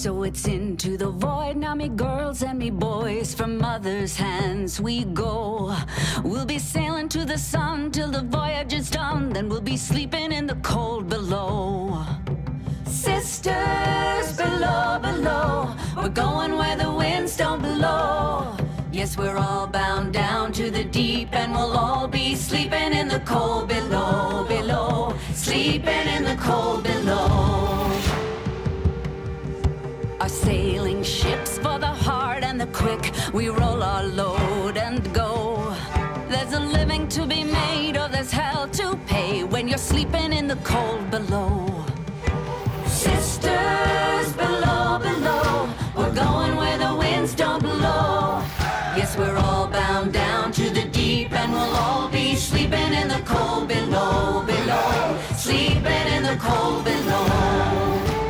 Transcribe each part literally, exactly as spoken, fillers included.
So it's into the void, now me girls and me boys, from mother's hands we go. We'll be sailing to the sun till the voyage is done, then we'll be sleeping in the cold below. Sisters below, below, we're going where the winds don't blow. Yes, we're all bound down to the deep, and we'll all be sleeping in the cold below, below, sleeping in the cold below. Our sailing ships for the hard and the quick, we roll our load and go. There's a living to be made, or there's hell to pay when you're sleeping in the cold below. Sisters below, below, we're going where the winds don't blow. Yes, we're all bound down to the deep, and we'll all be sleeping in the cold below, below, sleeping in the cold below.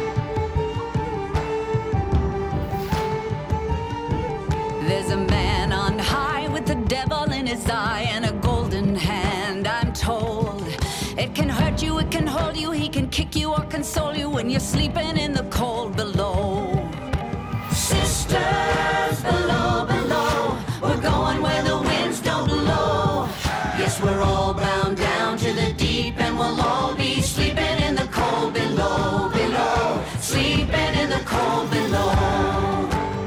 There's a man on high with the devil in his eye and a golden hand, I'm told. It can hurt you, it can hold you, he can kick you or console you when you're sleeping in the cold below. Sisters below, below, we're going where the winds don't blow. Yes, we're all bound down to the deep, and we'll all be sleeping in the cold below, below, sleeping in the cold below.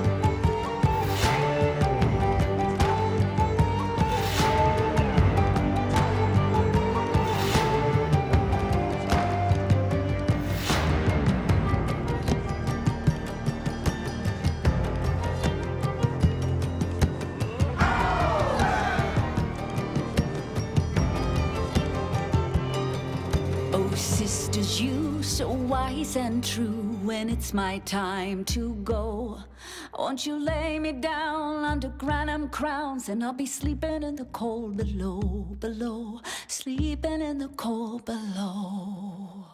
Sisters, you so wise and true, when it's my time to go, won't you lay me down under granum crowns, and I'll be sleeping in the cold below, below, sleeping in the cold below.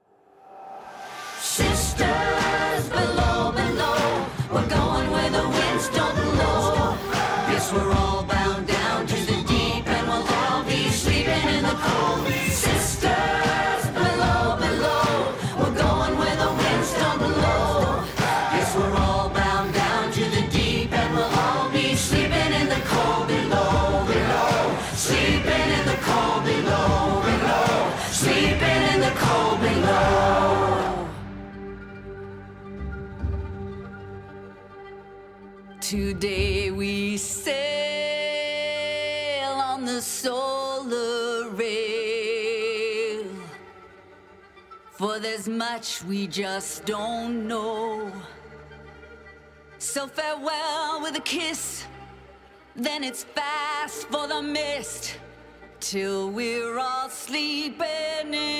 Sisters below, below, we're going where the winds don't blow. Yes, we're all bound down to the deep, and we'll all be sleeping in the cold. Sisters below, below, we're going where the winds don't blow. Yes, we're all bound down to the deep, and we'll all be sleeping in the cold below, below, sleeping in the cold below, below, sleeping in the cold below. Today we sail on the solar rail, for there's much we just don't know. So farewell with a kiss, then it's fast for the mist, till we're all sleeping in